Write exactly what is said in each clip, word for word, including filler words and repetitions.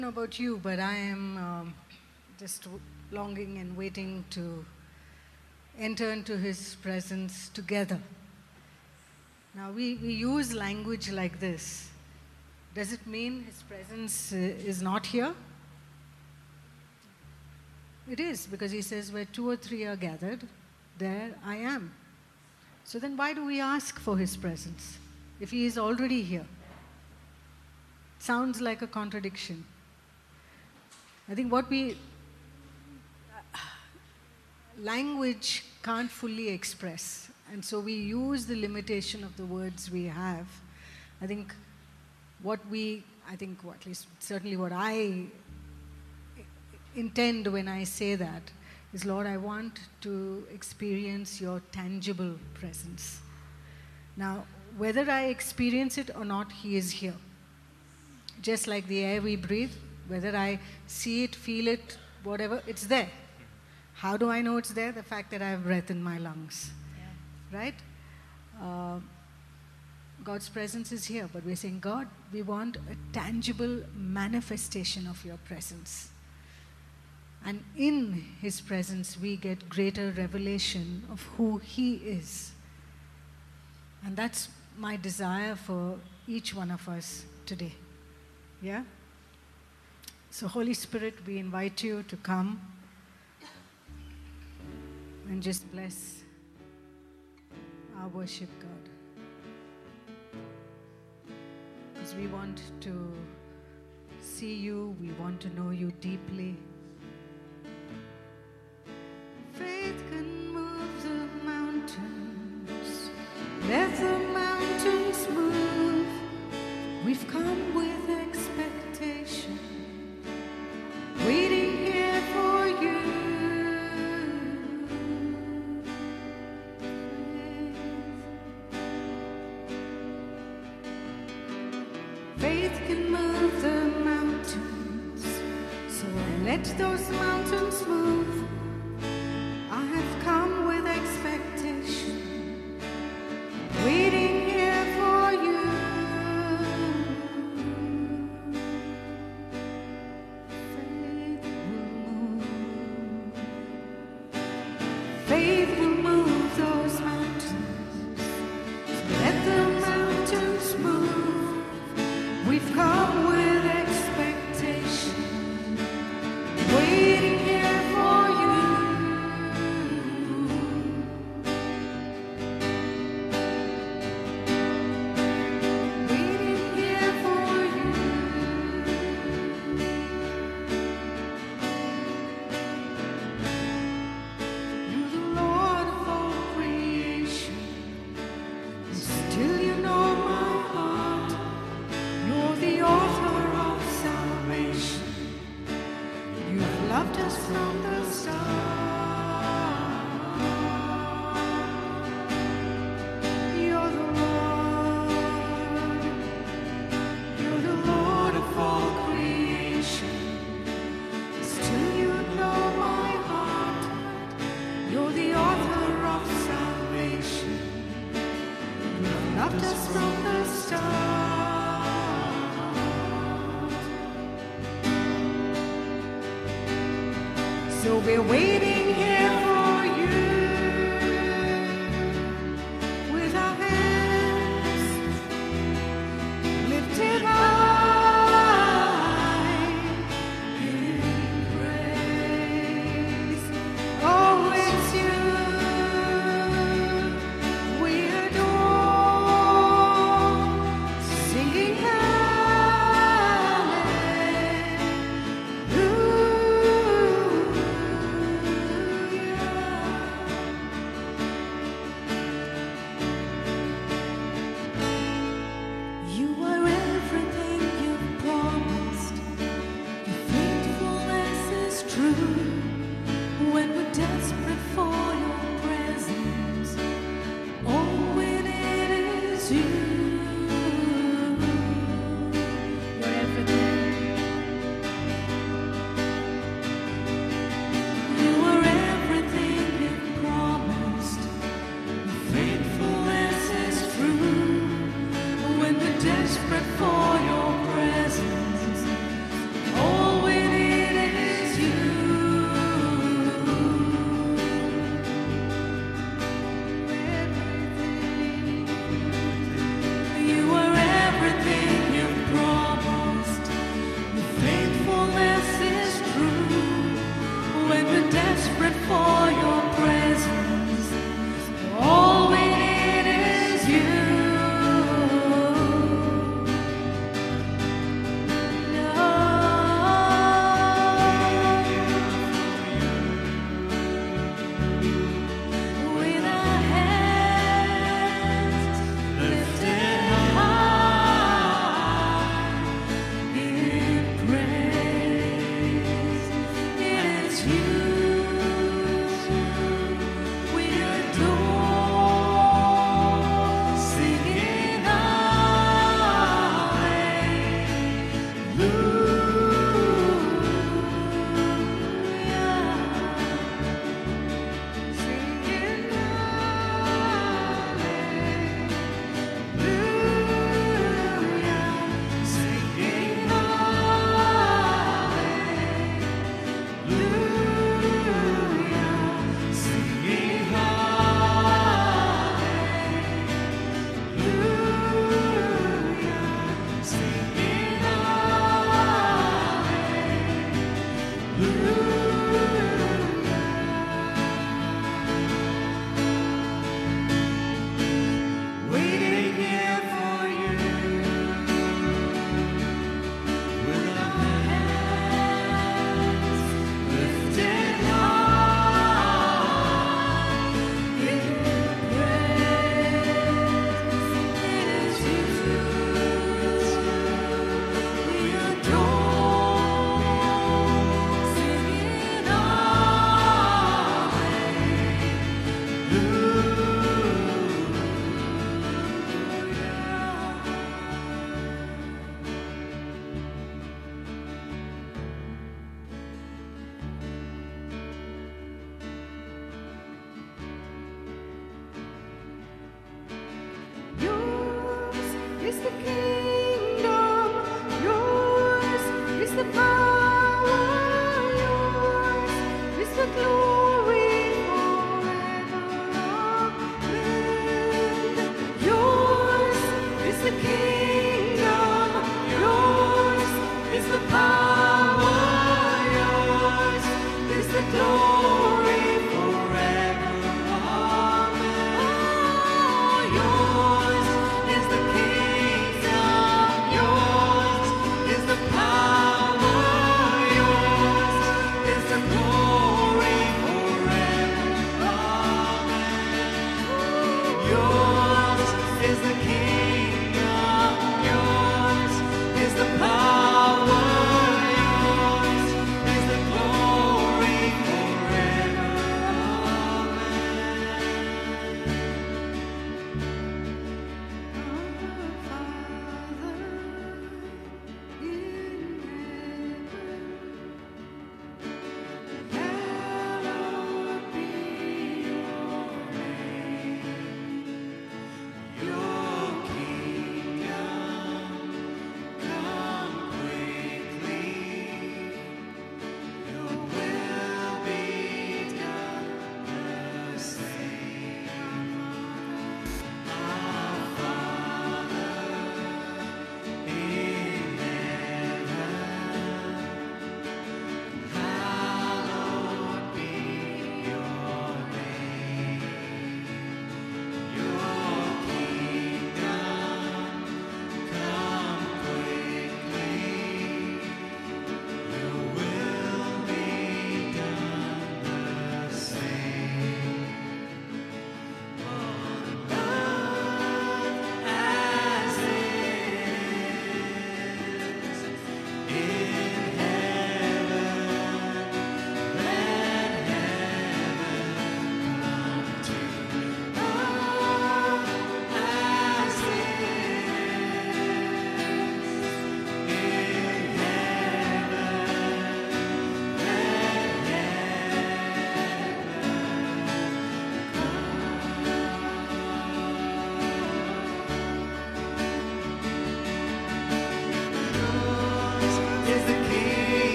I don't know about you, but I am um, just w- longing and waiting to enter into His presence together. Now, we, we use language like this. Does it mean His presence uh, is not here? It is, because He says, where two or three are gathered, there I am. So then why do we ask for His presence if He is already here? Sounds like a contradiction. I think what we, language can't fully express, and so we use the limitation of the words we have. I think what we, I think what, at least certainly what I intend when I say that is, Lord, I want to experience your tangible presence. Now, whether I experience it or not, He is here. Just like the air we breathe, whether I see it, feel it, whatever, it's there. How do I know it's there? The fact that I have breath in my lungs. Yeah. Right? Uh, God's presence is here, but we're saying, God, we want a tangible manifestation of your presence. And in His presence, we get greater revelation of who He is. And that's my desire for each one of us today. Yeah? So, Holy Spirit, we invite you to come and just bless our worship, God. Because we want to see you, we want to know you deeply. Faith can move the mountains, let the mountains move. We've come with expectation, waiting here for you. Faith can move the mountains, so let those mountains move. I have come with expectation, waiting here for you. Faith will move those mountains. Let the mountains move. We've come with expectation, waiting here for you. Waiting here for you. You're the Lord of all creation. Still you know my heart. You're the author of salvation. You've loved us from the start. You're the Lord. You're the Lord of all creation. Still you know my heart. You're the author of salvation. You've loved us from the start. So we're waiting here for you, with our hands lifted high in praise. Oh, it's you we adore, singing hallelujah. desperate for your presence. All we need is you. With our hands lifted high in praise, it is you.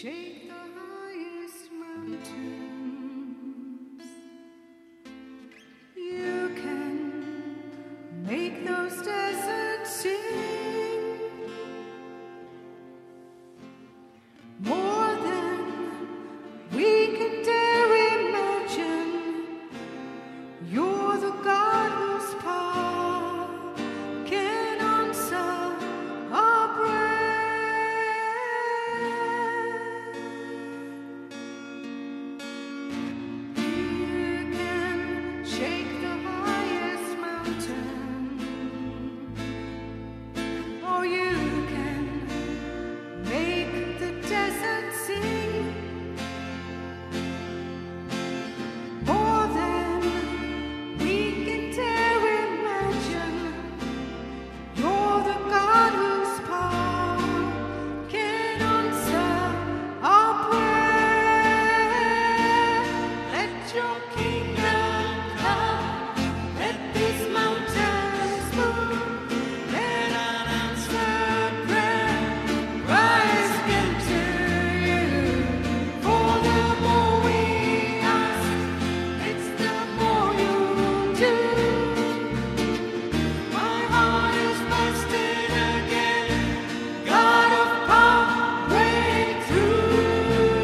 shake the highest mountains. You can make those deserts sing more than we could dare imagine. You're the God whose power can answer our prayer. You can shake the highest mountain, or you can make the desert sing more than we can dare imagine. You're the God whose power can answer our prayer. Let your kingdom come, let these mountains move, let unanswered prayer rise again to you. For the more we ask, it's the more you do. My heart is bursting again, God of power, break through.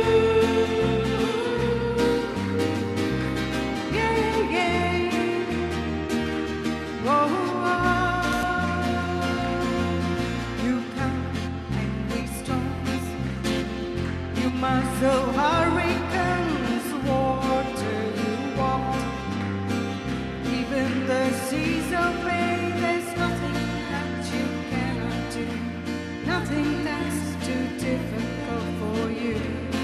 Yeah, yeah. Whoa, you come angry storms, you muzzle hurricanes, water you walked. Even the seas obey. There's nothing that you cannot do, nothing that's too difficult for you.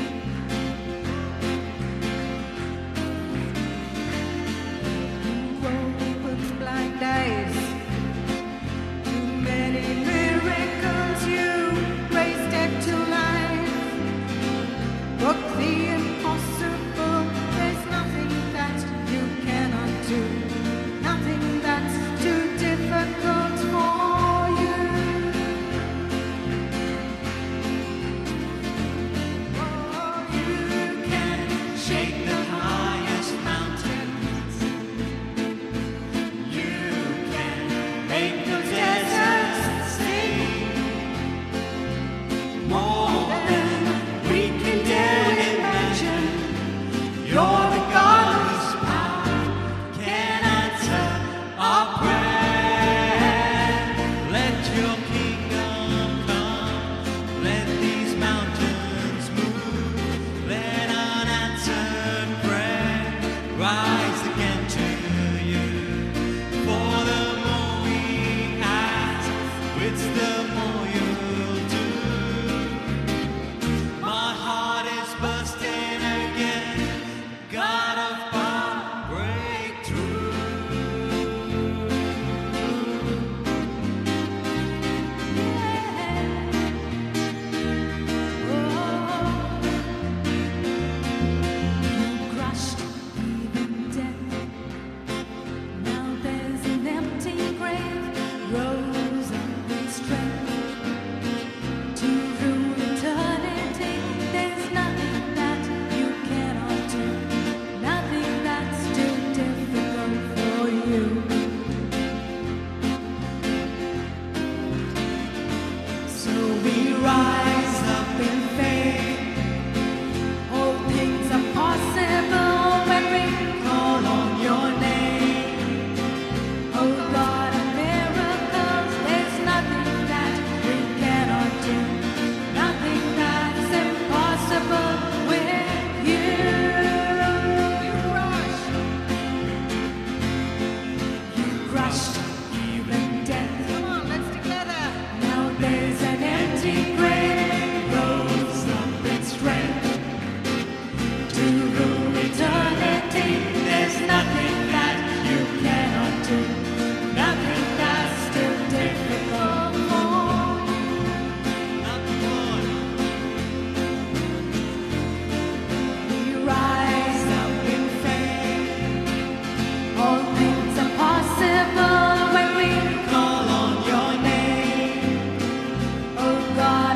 You open blind eyes, too many miracles. You raised dead to life, book the impossible. There's nothing that you cannot do, nothing that's too difficult for you. Oh, you can shake the highest mountains. You can make the deserts sing more than we can dare imagine. You're the God whose power can answer our prayer. Let your kingdom come, let these mountains move, let unanswered prayer rise again to you. For the more we ask, it's the more you'll do. My heart is bursting again, God of power, break through. You crushed even death. Now there's an empty grave, rose up in strength to rule eternity. There's nothing that you cannot do, nothing that's too difficult for you. So we rise up in faith. All things are possible when we call on your name. Oh God of miracles, there's nothing that we cannot do, nothing that's impossible with you. You crushed, you crushed even death. Come on, let's declare that. Now there's an empty grave, rose up in strength to rule eternity. There's nothing that you cannot do, nothing that's too difficult for you. We rise up in faith. All things are possible when we call on your name. Oh God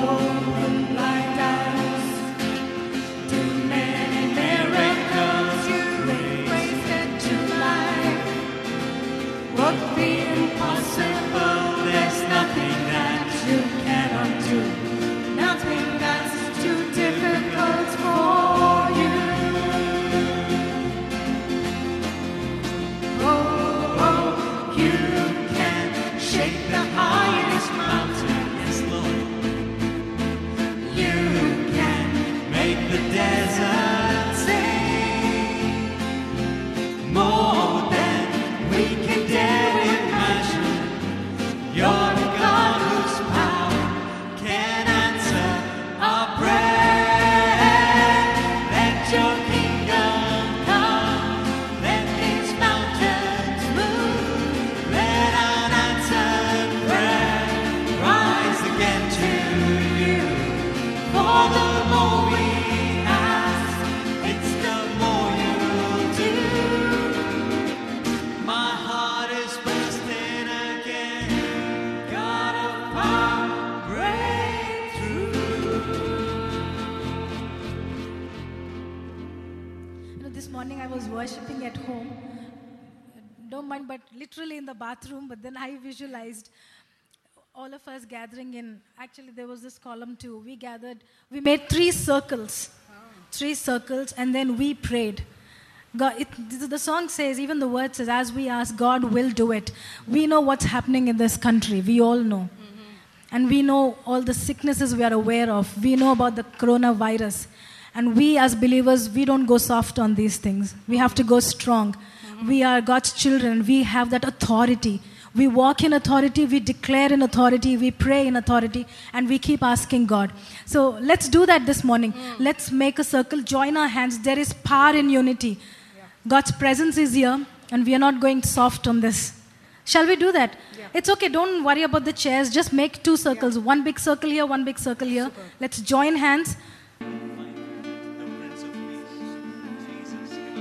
open blind eyes, do many miracles, you raise dead to life. Work the impossible, there's nothing that you cannot do, nothing that's too difficult for you. Oh, oh, you can shake the highest mountain, yes, Lord. You can make the desert sing more than we can dare imagine. You're the God whose power can answer our prayer. Let your kingdom come, let these mountains move. Let unanswered prayer rise again to you. For the more we ask, it's the more you'll do. My heart is bursting again. God of power, break through. You know, this morning I was worshipping at home. Don't mind, but literally in the bathroom. But then I visualized all of us gathering in. Actually, there was this column too. We gathered, we made three circles. Three circles, and then we prayed. God, it, the song says, even the word says, as we ask, God will do it. We know what's happening in this country. We all know. And we know all the sicknesses we are aware of. We know about the coronavirus. And we as believers, we don't go soft on these things. We have to go strong. We are God's children. We have that authority. We walk in authority, we declare in authority, we pray in authority, and we keep asking God. So let's do that this morning. Let's make a circle, join our hands. There is power in unity. God's presence is here, and we are not going soft on this. Shall we do that? Yeah. It's okay, don't worry about the chairs. Just make two circles. Yeah. One big circle here, one big circle here. Super. Let's join hands. The Prince of Peace, Jesus, come.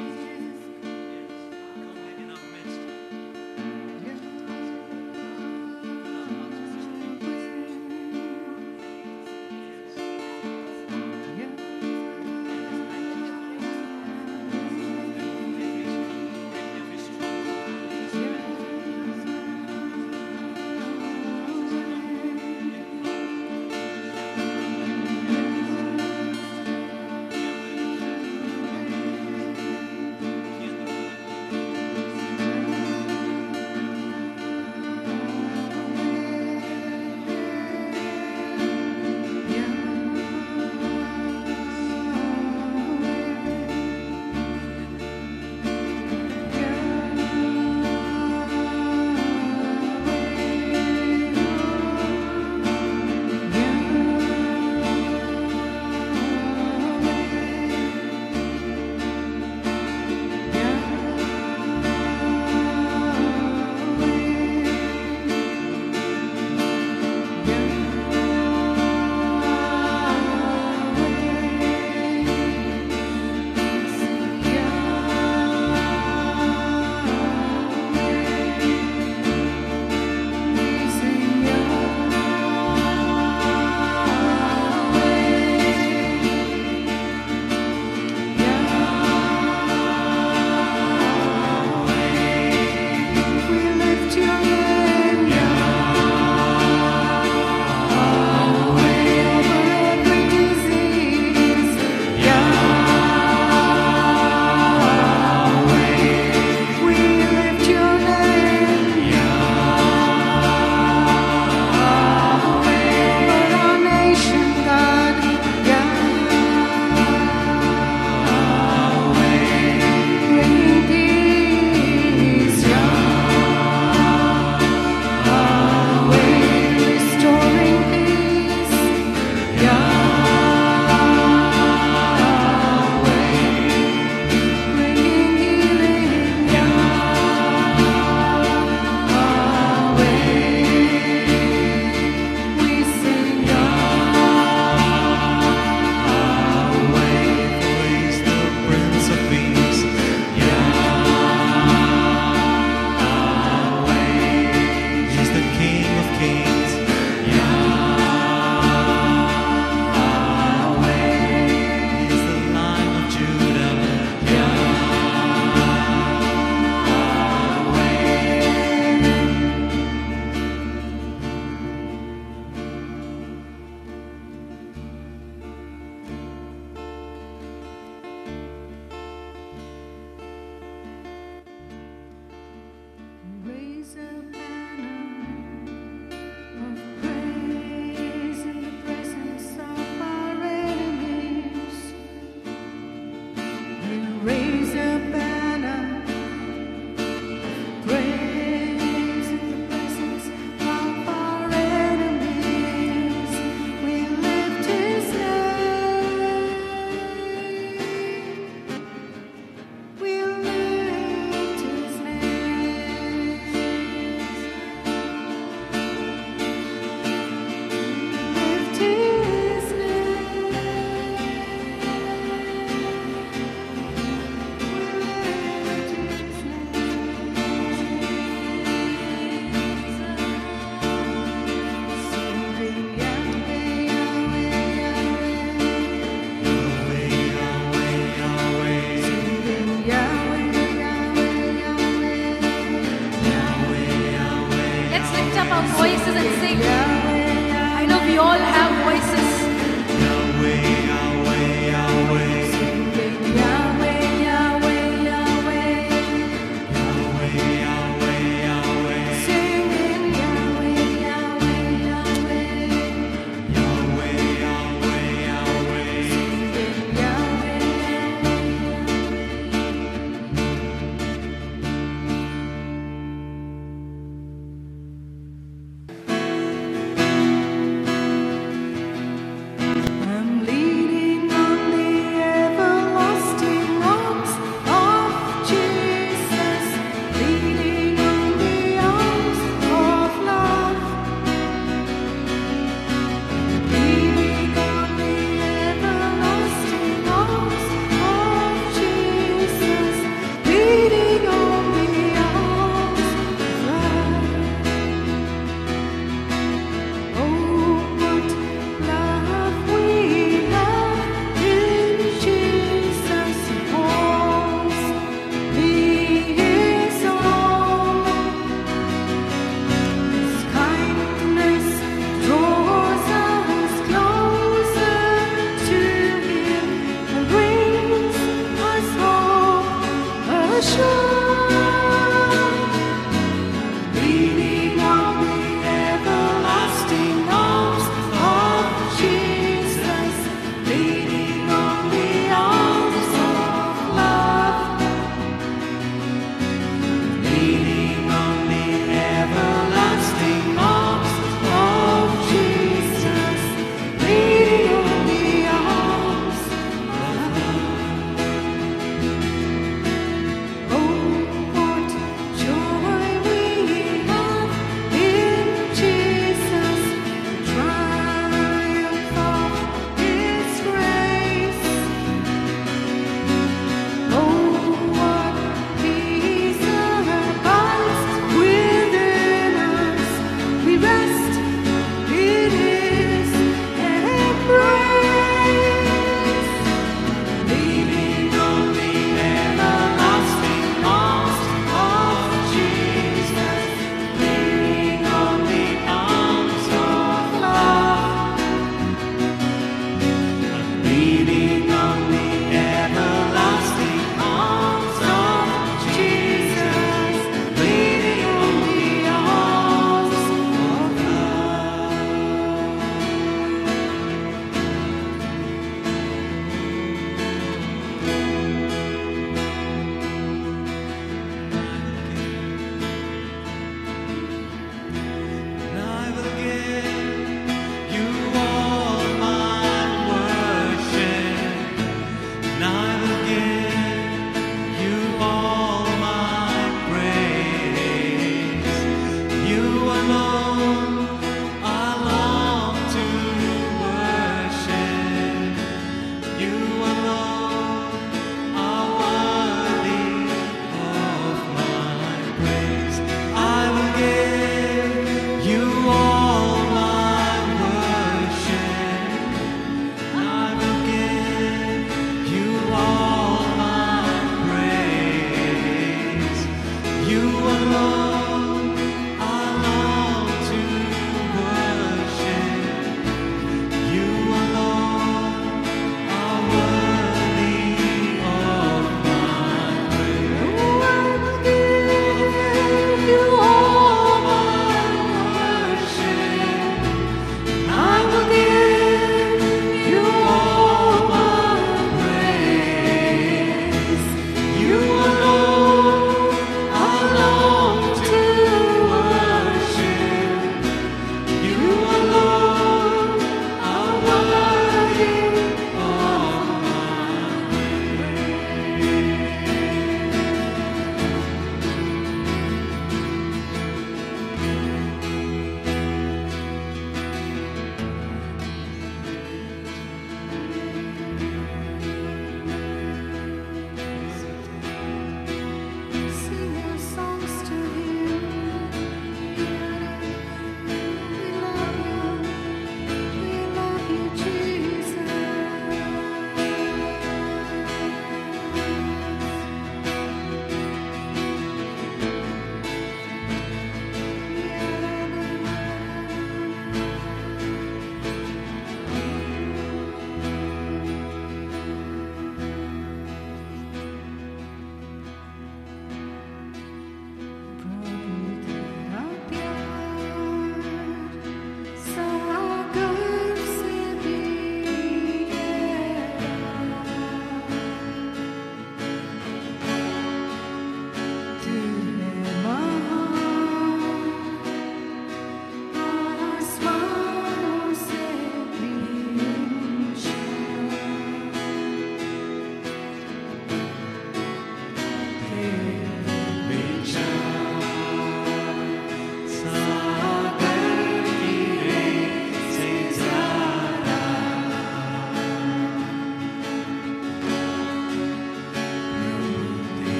Yes, come in our midst. our voices and sing. I know we all have voices. Yahweh, Yahweh, Yahweh. Yahweh, Yahweh, Yahweh. Yahweh, Yahweh, Yahweh. Singing Yahweh, Yahweh, Yahweh. Yahweh, Yahweh, Yahweh. Yahweh,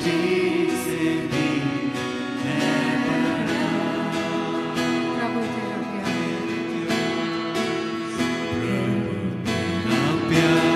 प्रभु तेरा प्यार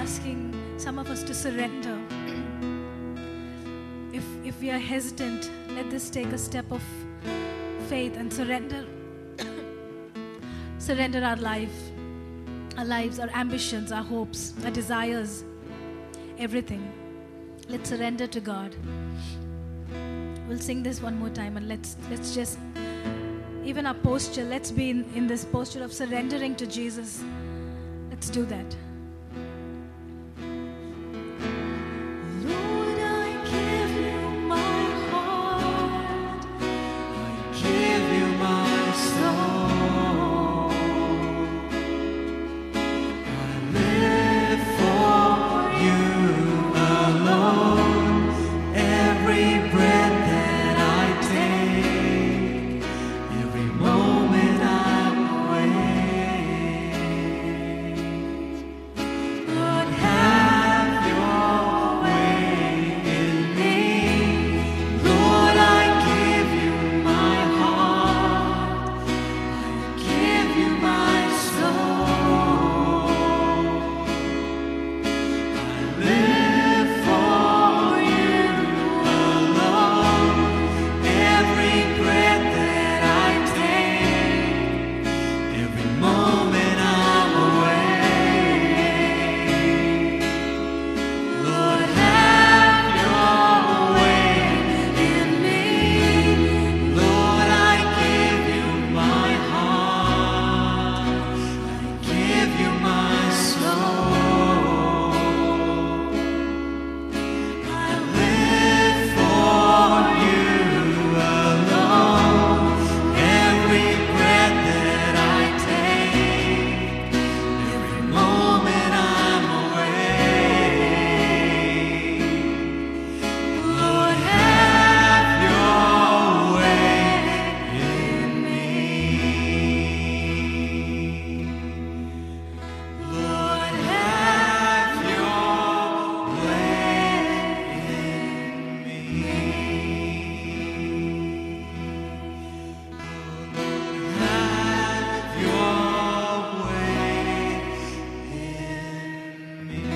asking some of us to surrender. If, if we are hesitant, let this take a step of faith and surrender. Surrender our life, our lives, our ambitions, our hopes, our desires, everything. Let's surrender to God. We'll sing this one more time, and let's let's just, even our posture, let's be in, in this posture of surrendering to Jesus. Let's do that. Lord, I give you my heart. I give you my soul. I live for you alone. Every breath that I take, every moment I'm awake. Lord, have your way in me. Lord, I give you my heart. I give you my soul. I live for you alone. Every breath that I take, every moment I'm awake. Lord, have your way in me. Lord, I give you my heart. I give you my soul. I live for you alone. Every breath that I take, every moment I'm awake. Lord, have your way in me. Lord, have your way in me. Have your way in me.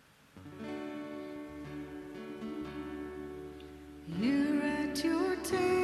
Here at your table.